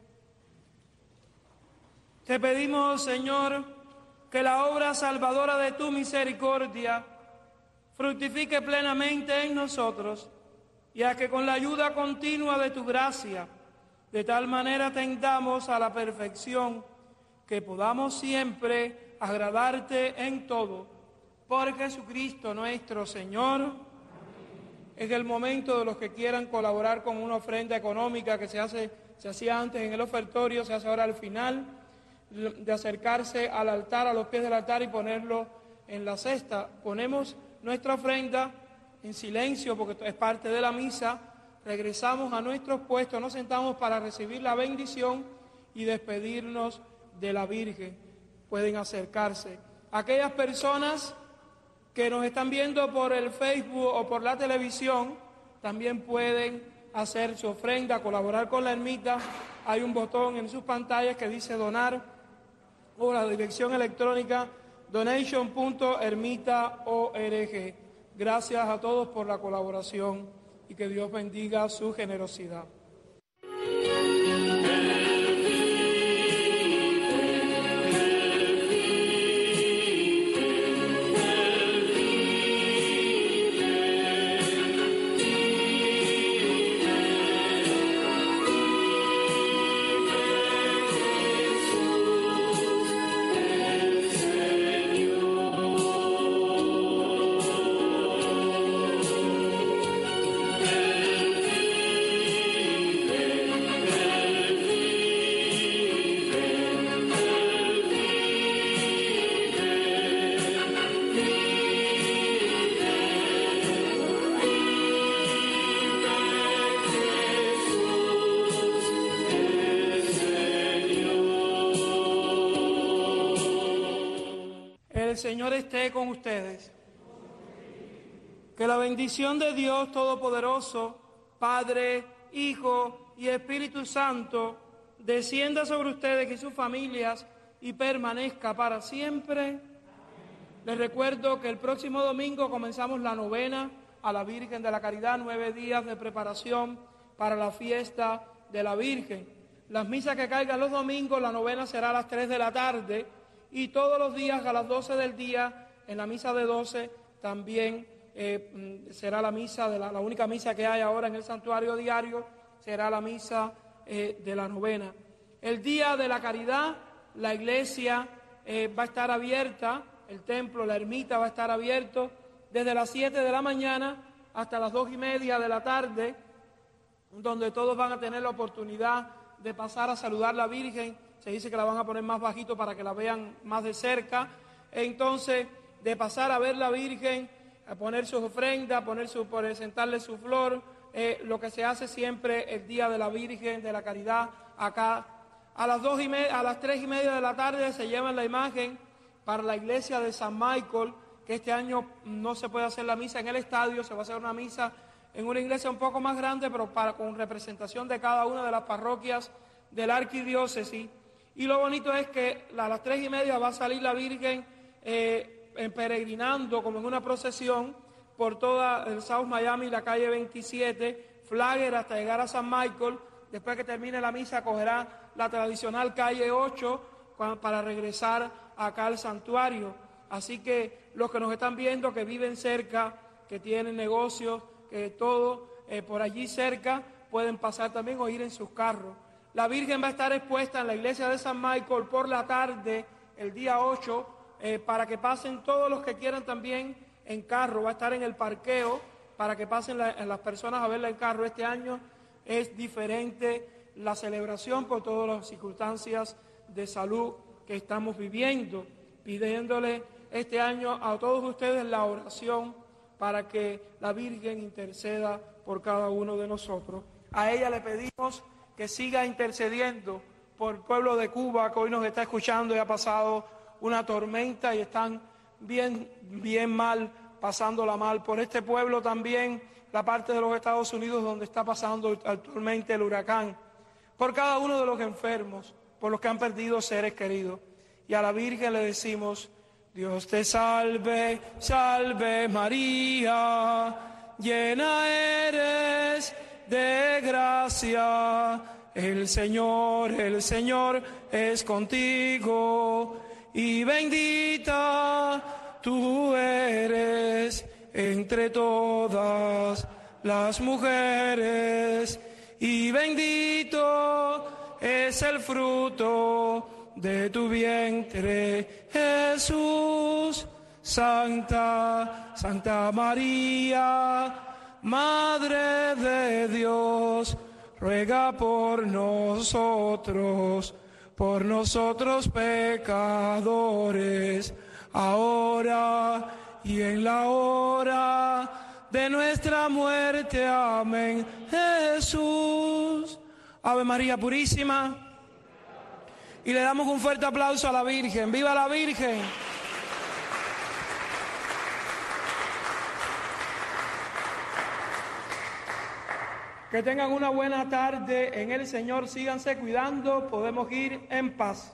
Te pedimos, Señor, que la obra salvadora de tu misericordia fructifique plenamente en nosotros, y a que con la ayuda continua de tu gracia, de tal manera tendamos a la perfección, que podamos siempre agradarte en todo. Por Jesucristo nuestro Señor. Es el momento de los que quieran colaborar con una ofrenda económica que se hacía antes en el ofertorio, se hace ahora al final, de acercarse al altar, a los pies del altar y ponerlo en la cesta. Ponemos nuestra ofrenda en silencio porque es parte de la misa, regresamos a nuestros puestos, nos sentamos para recibir la bendición y despedirnos de la Virgen. Pueden acercarse. Aquellas personas que nos están viendo por el Facebook o por la televisión, también pueden hacer su ofrenda, colaborar con la ermita. Hay un botón en sus pantallas que dice donar, o la dirección electrónica donation.ermita.org. Gracias a todos por la colaboración y que Dios bendiga su generosidad. El Señor esté con ustedes. Que la bendición de Dios Todopoderoso, Padre, Hijo y Espíritu Santo, descienda sobre ustedes y sus familias y permanezca para siempre. Les recuerdo que el próximo domingo comenzamos la novena a la Virgen de la Caridad, 9 días de preparación para la fiesta de la Virgen. Las misas que caigan los domingos, la novena será a las 3 de la tarde, y todos los días a las 12 del día, en la misa de 12, también será la misa, la única misa que hay ahora en el santuario diario, será la misa de la novena. El día de la caridad, la iglesia va a estar abierta, el templo, la ermita va a estar abierto desde las 7 de la mañana hasta las 2:30 de la tarde, donde todos van a tener la oportunidad de pasar a saludar a la Virgen. Se dice que la van a poner más bajito para que la vean más de cerca. Entonces, de pasar a ver la Virgen, a poner sus ofrendas, presentarle su flor, lo que se hace siempre el día de la Virgen de la Caridad acá. A las 3:30 de la tarde se lleva la imagen para la iglesia de San Michael, que este año no se puede hacer la misa en el estadio, se va a hacer una misa en una iglesia un poco más grande, pero con representación de cada una de las parroquias de la arquidiócesis. Y lo bonito es que a las 3:30 va a salir la Virgen peregrinando como en una procesión por toda el South Miami, la calle 27, Flagler, hasta llegar a San Michael. Después que termine la misa cogerá la tradicional calle 8 para regresar acá al santuario. Así que los que nos están viendo, que viven cerca, que tienen negocios, que todo por allí cerca, pueden pasar también o ir en sus carros. La Virgen va a estar expuesta en la iglesia de San Michael por la tarde, el día 8, para que pasen todos los que quieran también en carro. Va a estar en el parqueo para que pasen las personas a verla en carro. Este año es diferente la celebración por todas las circunstancias de salud que estamos viviendo, pidiéndole este año a todos ustedes la oración para que la Virgen interceda por cada uno de nosotros. A ella le pedimos que siga intercediendo por el pueblo de Cuba, que hoy nos está escuchando y ha pasado una tormenta y están bien mal, pasándola mal. Por este pueblo también, la parte de los Estados Unidos donde está pasando actualmente el huracán. Por cada uno de los enfermos, por los que han perdido seres queridos. Y a la Virgen le decimos: Dios te salve, salve María, llena eres de gracia, El Señor es contigo, y bendita tú eres entre todas las mujeres, y bendito es el fruto de tu vientre, Jesús. Santa María, Madre de Dios, ruega por nosotros pecadores, ahora y en la hora de nuestra muerte. Amén. Jesús. Ave María Purísima. Y le damos un fuerte aplauso a la Virgen. ¡Viva la Virgen! Que tengan una buena tarde en el Señor. Síganse cuidando. Podemos ir en paz.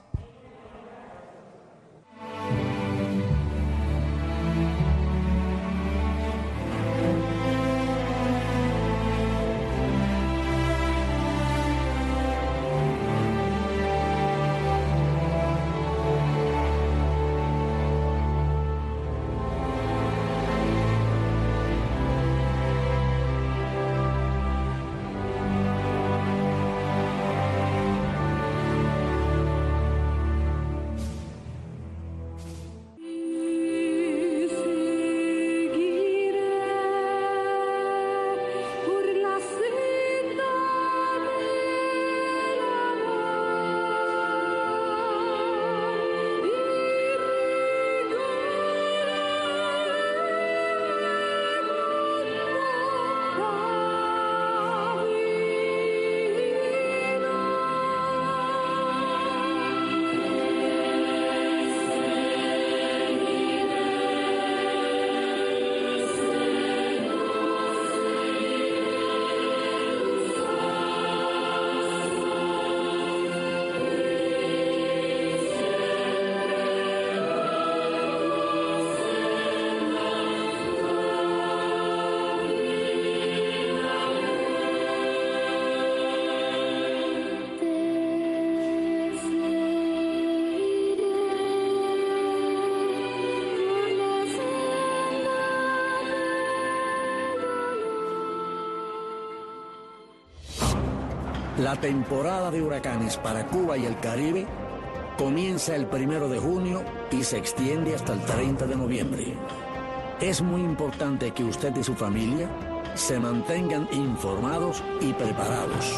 La temporada de huracanes para Cuba y el Caribe comienza el 1 de junio y se extiende hasta el 30 de noviembre. Es muy importante que usted y su familia se mantengan informados y preparados.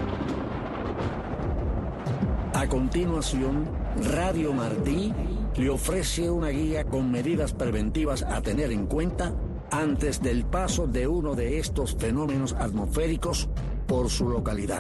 A continuación, Radio Martí le ofrece una guía con medidas preventivas a tener en cuenta antes del paso de uno de estos fenómenos atmosféricos por su localidad.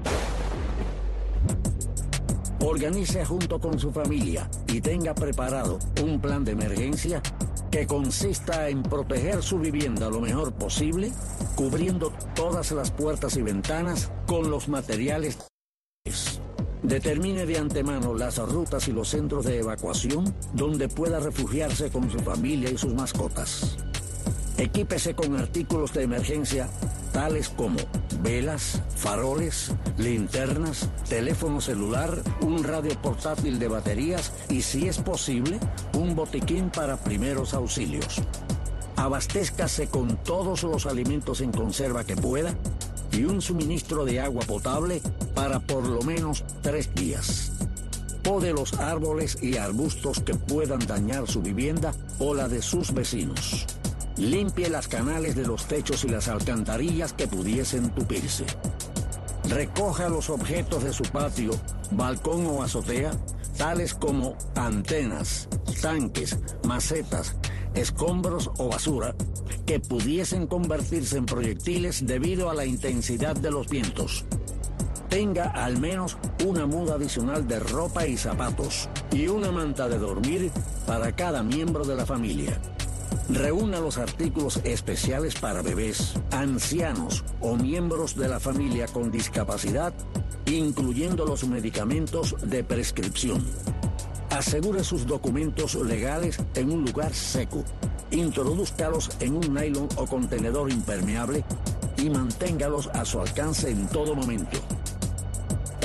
Organice junto con su familia y tenga preparado un plan de emergencia que consista en proteger su vivienda lo mejor posible, cubriendo todas las puertas y ventanas con los materiales. Determine de antemano las rutas y los centros de evacuación donde pueda refugiarse con su familia y sus mascotas. Equípese con artículos de emergencia tales como velas, faroles, linternas, teléfono celular, un radio portátil de baterías y, si es posible, un botiquín para primeros auxilios. Abastézcase con todos los alimentos en conserva que pueda y un suministro de agua potable para por lo menos 3 días. Pode los árboles y arbustos que puedan dañar su vivienda o la de sus vecinos. Limpie las canales de los techos y las alcantarillas que pudiesen tupirse. Recoja los objetos de su patio, balcón o azotea, tales como antenas, tanques, macetas, escombros o basura, que pudiesen convertirse en proyectiles debido a la intensidad de los vientos. Tenga al menos una muda adicional de ropa y zapatos y una manta de dormir para cada miembro de la familia. Reúna los artículos especiales para bebés, ancianos o miembros de la familia con discapacidad, incluyendo los medicamentos de prescripción. Asegure sus documentos legales en un lugar seco. Introdúzcalos en un nylon o contenedor impermeable y manténgalos a su alcance en todo momento.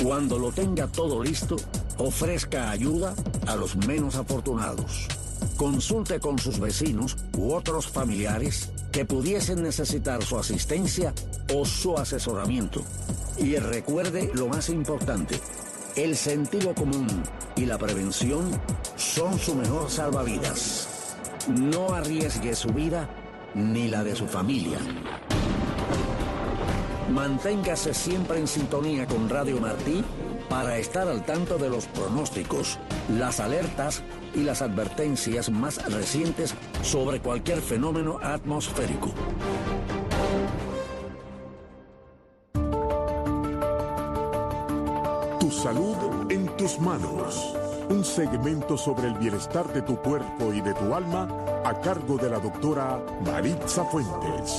Cuando lo tenga todo listo, ofrezca ayuda a los menos afortunados. Consulte con sus vecinos u otros familiares que pudiesen necesitar su asistencia o su asesoramiento. Y recuerde lo más importante, el sentido común y la prevención son su mejor salvavidas. No arriesgue su vida ni la de su familia. Manténgase siempre en sintonía con Radio Martí para estar al tanto de los pronósticos, las alertas y las advertencias más recientes sobre cualquier fenómeno atmosférico. Tu salud en tus manos. Un segmento sobre el bienestar de tu cuerpo y de tu alma a cargo de la doctora Maritza Fuentes.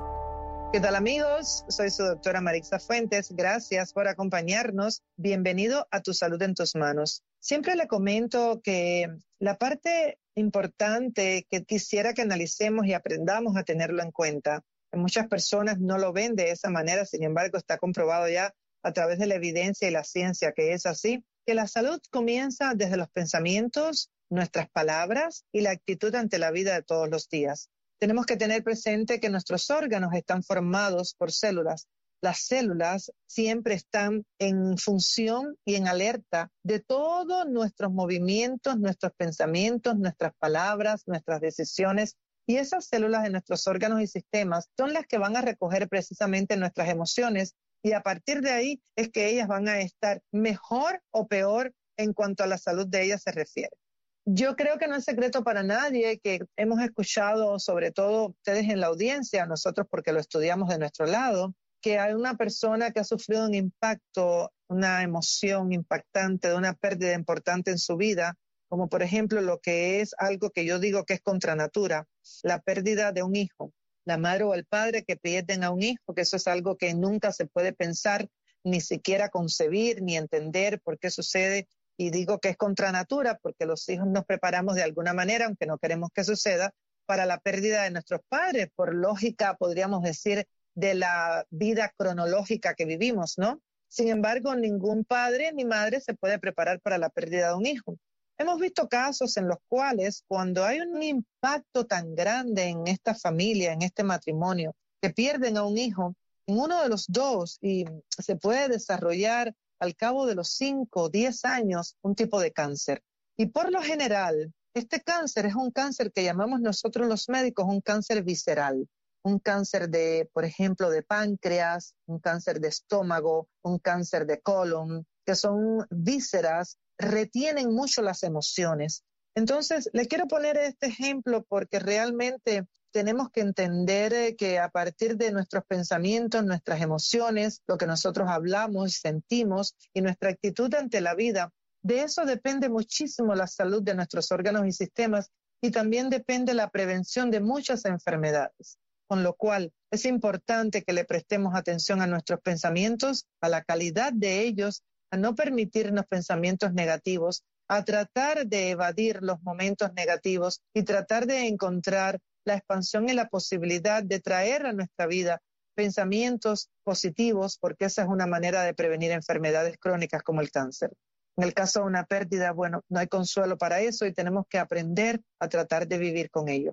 ¿Qué tal, amigos? Soy su doctora Maritza Fuentes. Gracias por acompañarnos. Bienvenido a Tu Salud en tus Manos. Siempre le comento que la parte importante que quisiera que analicemos y aprendamos a tenerlo en cuenta. Muchas personas no lo ven de esa manera, sin embargo está comprobado ya a través de la evidencia y la ciencia que es así, que la salud comienza desde los pensamientos, nuestras palabras y la actitud ante la vida de todos los días. Tenemos que tener presente que nuestros órganos están formados por células. Las células siempre están en función y en alerta de todos nuestros movimientos, nuestros pensamientos, nuestras palabras, nuestras decisiones. Y esas células de nuestros órganos y sistemas son las que van a recoger precisamente nuestras emociones. Y a partir de ahí es que ellas van a estar mejor o peor en cuanto a la salud de ellas se refiere. Yo creo que no es secreto para nadie que hemos escuchado, sobre todo ustedes en la audiencia, nosotros porque lo estudiamos de nuestro lado, que hay una persona que ha sufrido un impacto, una emoción impactante de una pérdida importante en su vida, como por ejemplo lo que es algo que yo digo que es contra natura, la pérdida de un hijo, la madre o el padre que pierden a un hijo, que eso es algo que nunca se puede pensar, ni siquiera concebir, ni entender por qué sucede. Y digo que es contra natura porque los hijos nos preparamos de alguna manera, aunque no queremos que suceda, para la pérdida de nuestros padres, por lógica, podríamos decir, de la vida cronológica que vivimos, ¿no? Sin embargo, ningún padre ni madre se puede preparar para la pérdida de un hijo. Hemos visto casos en los cuales cuando hay un impacto tan grande en esta familia, en este matrimonio, que pierden a un hijo, en uno de los dos y se puede desarrollar al cabo de los 5 o 10 años un tipo de cáncer. Y por lo general, este cáncer es un cáncer que llamamos nosotros los médicos un cáncer visceral. Un cáncer de, por ejemplo, de páncreas, un cáncer de estómago, un cáncer de colon, que son vísceras, retienen mucho las emociones. Entonces, le quiero poner este ejemplo porque realmente tenemos que entender que a partir de nuestros pensamientos, nuestras emociones, lo que nosotros hablamos, sentimos y nuestra actitud ante la vida, de eso depende muchísimo la salud de nuestros órganos y sistemas y también depende la prevención de muchas enfermedades. Con lo cual es importante que le prestemos atención a nuestros pensamientos, a la calidad de ellos, a no permitirnos pensamientos negativos, a tratar de evadir los momentos negativos y tratar de encontrar la expansión y la posibilidad de traer a nuestra vida pensamientos positivos, porque esa es una manera de prevenir enfermedades crónicas como el cáncer. En el caso de una pérdida, bueno, no hay consuelo para eso y tenemos que aprender a tratar de vivir con ello.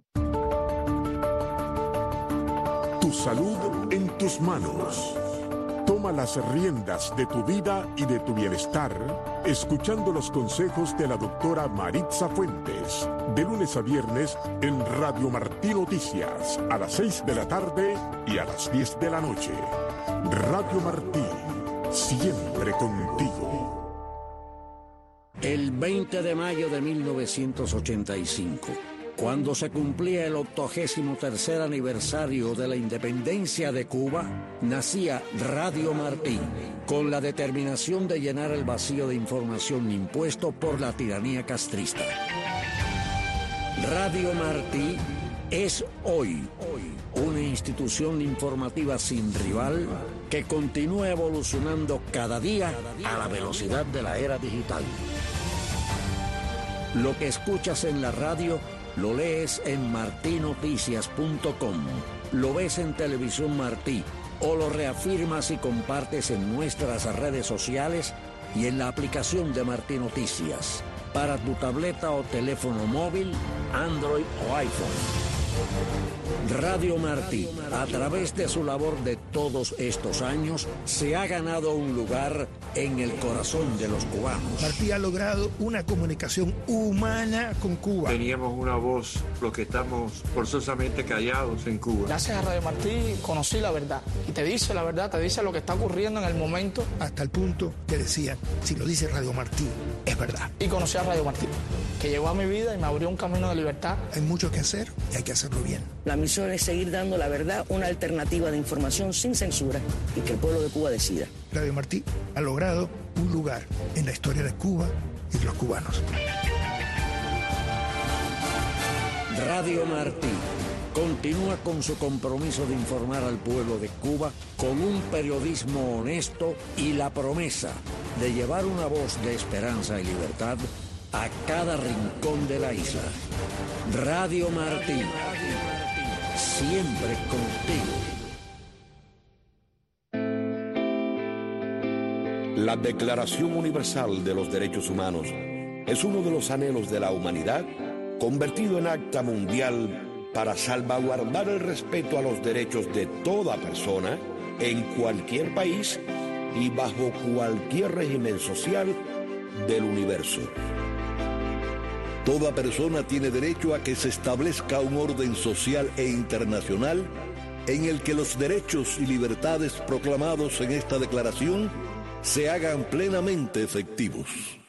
Tu salud en tus manos. Toma las riendas de tu vida y de tu bienestar, escuchando los consejos de la doctora Maritza Fuentes, de lunes a viernes en Radio Martí Noticias, a las 6 de la tarde y a las 10 de la noche. Radio Martí, siempre contigo. El 20 de mayo de 1985, cuando se cumplía el 83º aniversario de la independencia de Cuba, nacía Radio Martí, con la determinación de llenar el vacío de información impuesto por la tiranía castrista. Radio Martí es hoy una institución informativa sin rival que continúa evolucionando cada día a la velocidad de la era digital. Lo que escuchas en la radio lo lees en martinoticias.com, lo ves en Televisión Martí, o lo reafirmas y compartes en nuestras redes sociales y en la aplicación de Martí Noticias para tu tableta o teléfono móvil, Android o iPhone. Radio Martí, a través de su labor de todos estos años, se ha ganado un lugar en el corazón de los cubanos. Martí ha logrado una comunicación humana con Cuba. Teníamos una voz, los que estamos forzosamente callados en Cuba. Gracias a Radio Martí conocí la verdad. Y te dice la verdad, te dice lo que está ocurriendo en el momento. Hasta el punto que decían, si lo dice Radio Martí, es verdad. Y conocí a Radio Martí, que llegó a mi vida y me abrió un camino de libertad. Hay mucho que hacer y hay que hacerlo bien. La misión es seguir dando la verdad, una alternativa de información sin censura y que el pueblo de Cuba decida. Radio Martí ha logrado un lugar en la historia de Cuba y de los cubanos. Radio Martí continúa con su compromiso de informar al pueblo de Cuba con un periodismo honesto y la promesa de llevar una voz de esperanza y libertad a cada rincón de la isla. Radio Martí, siempre contigo. La Declaración Universal de los Derechos Humanos es uno de los anhelos de la humanidad convertido en acta mundial para salvaguardar el respeto a los derechos de toda persona en cualquier país y bajo cualquier régimen social del universo. Toda persona tiene derecho a que se establezca un orden social e internacional en el que los derechos y libertades proclamados en esta declaración se hagan plenamente efectivos.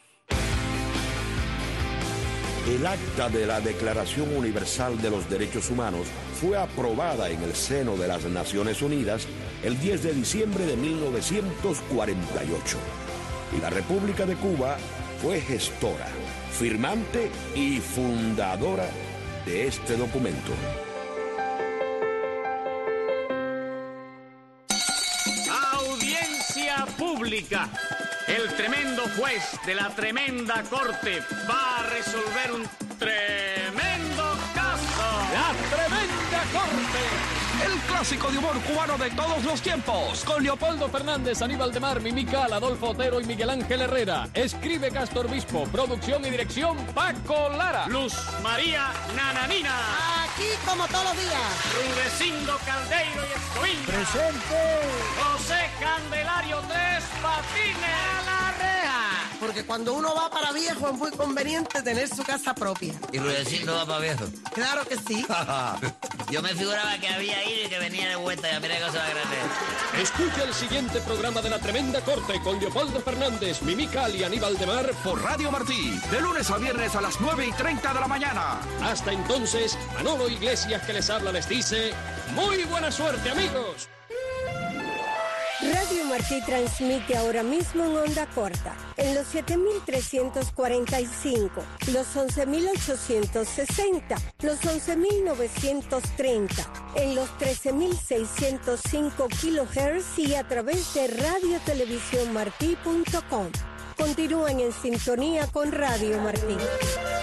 El acta de la Declaración Universal de los Derechos Humanos fue aprobada en el seno de las Naciones Unidas el 10 de diciembre de 1948 y la República de Cuba fue gestora, firmante y fundadora de este documento. Audiencia pública. El tremendo juez de la tremenda corte va a resolver un tremendo caso. La tremenda corte. El clásico de humor cubano de todos los tiempos. Con Leopoldo Fernández, Aníbal de Mar, Mimical, Adolfo Otero y Miguel Ángel Herrera. Escribe Castor Bispo. Producción y dirección Paco Lara. Luz María Nananina. Aquí como todos los días. Rudecindo Caldeiro y Escoviña. Presente. José Candelario Tres Patines. A la reja. Porque cuando uno va para viejo es muy conveniente tener su casa propia. ¿Y Rudecindo va para viejo? Claro que sí. Yo me figuraba que había ido y que venía de vuelta. Ya mira que cosa grande. Escucha el siguiente programa de La Tremenda Corte con Leopoldo Fernández, Mimical y Aníbal de Mar por Radio Martí. De lunes a viernes a las 9:30 de la mañana. Hasta entonces, Manolo Iglesias que les habla les dice muy buena suerte, amigos. Radio Martí transmite ahora mismo en onda corta, en los 7.345, los 11.860, los 11.930, en los 13.605 kHz y a través de radiotelevisiónmartí.com. Continúen en sintonía con Radio Martí.